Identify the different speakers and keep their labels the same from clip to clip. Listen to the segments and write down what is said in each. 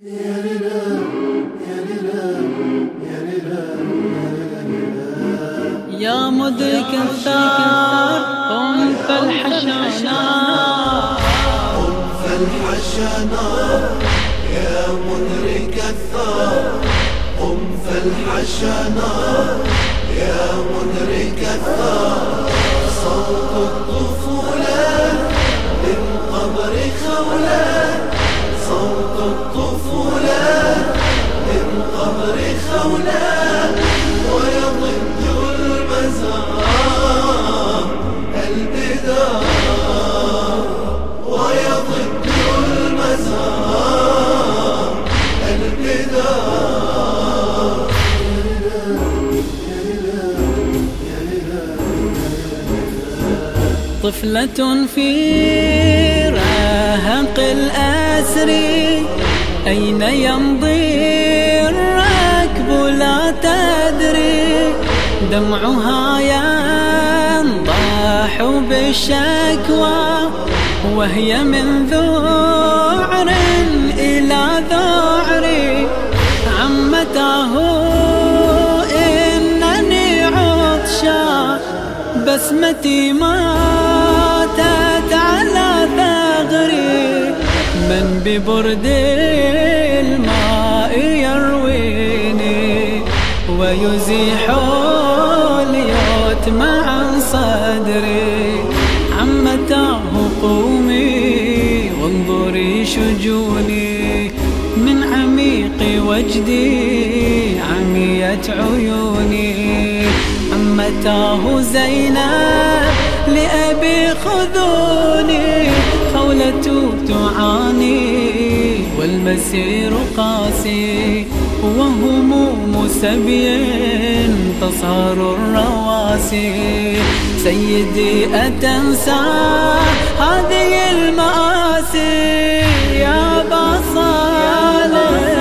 Speaker 1: يا مدرك الثار قم فالحشانا،
Speaker 2: قم فالحشانا يا مدرك الثار، قم فالحشانا يا مدرك الثار. صوت الطفولة للقبر خولة، صوت الطفولة للقبر خولة، ويضج المزار البدار، ويضج المزار البدار.
Speaker 1: طفلة في رهق الأسر أين يمضي الركب لا تدري، دمعها ينضاح بالشكوى وهي من ذعر إلى ذعر. عمته إنني عطشا، بسمتي ماتت على ثغري، من ببرد الماء يرويني ويزيح اليتم عن صدري. عمتاه قومي وانظري شجوني، من عميق وجدي عميت عيوني. عمتاه زينب لأبي خذوني، خولة تعاني والمسير قاسي، وهموم سبي تصهر الرواسي. سيدي أتنسى هذه المآسي يا أبا صالح؟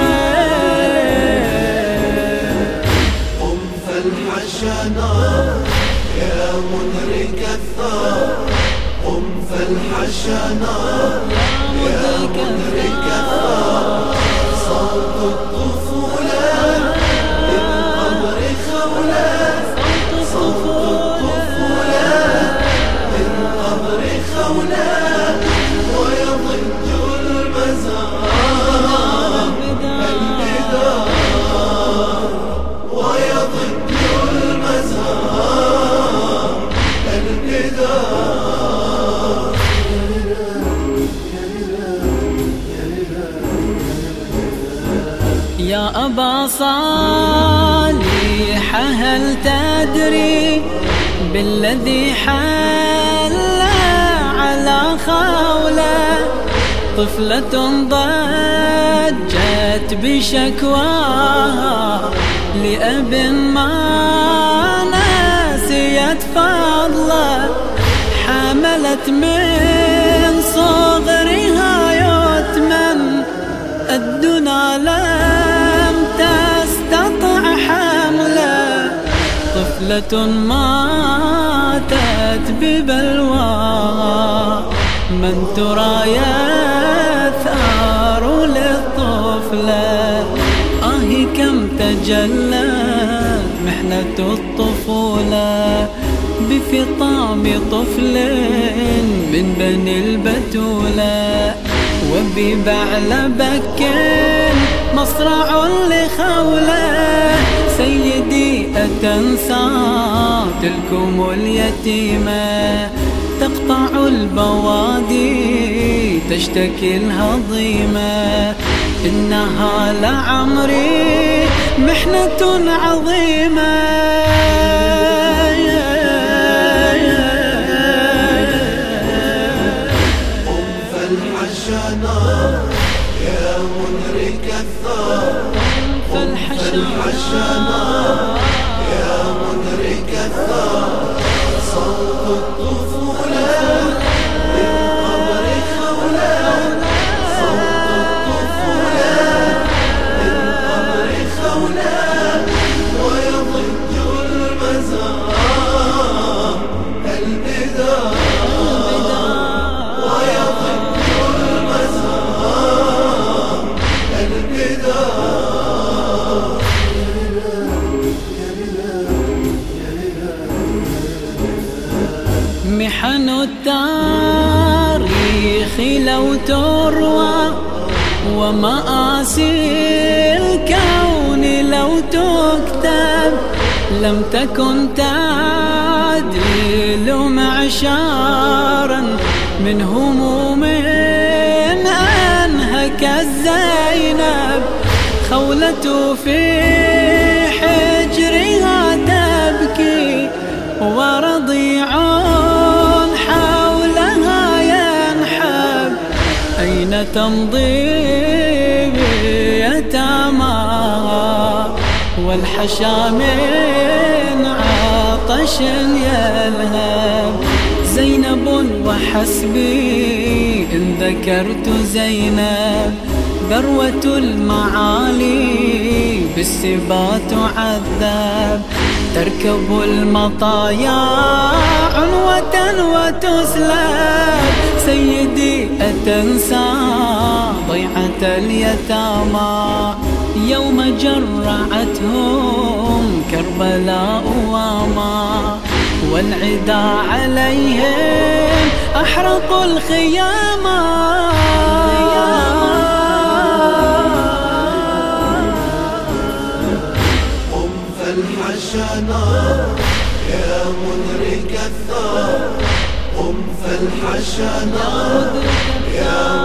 Speaker 2: قم فالحشانا يا مدرك الثار، قم فالحشانا يا مدرك الثار. صوت الطفولة للقبر خولة، صوت الطفولة للقبر خولة، ويضج المزار البدار، ويضج المزار البدار.
Speaker 1: يا أبا صالح هل تدري بالذي حل على خولة؟ طفلة ضجت بشكواها لأب ما نسيت فضله، حملت من صغرها يتما الدنا لم تستطع حمله. طفلة ماتت ببلواها، من ترى يثار للطفلة. كم تجلت محنة الطفولة بفطام طفل من بني البتولة، وببعلبك مصرع لخولة. سيدي أتنسى تلكم اليتيمة، تقطع البوادي تشتكي الهضيمة. إنها لعمري محنة عظيمة.
Speaker 2: قم فالحشانا يا مدرك الثار، قم فالحشانا يا مدرك الثار. صوت الطفولة للقبر خولة، صوت الطفولة للقبر خولة، ويضج المزار البدار، ويضج المزار البدار.
Speaker 1: ومآسي الكون لو تكتب لم تكن تعدل معشارا من هموم أنهك الزينب. خولة في حجرها تبكي ورضيع حولها ينحب. أين تمضي يتامى والحشا من عطش يلهب. زينب وحسبي إن ذكرت زينب ذروة المعالي بالسبا تعذب. تركب المطايا عنوة وتسلب. سيدي أتنسى ضيعة اليتامى يوم جرعتهم كربلاء وما والعدا عليهم أحرقوا الخيامة.
Speaker 2: قم فالحشنا يا مدرك الثار. قم فالحشنا يا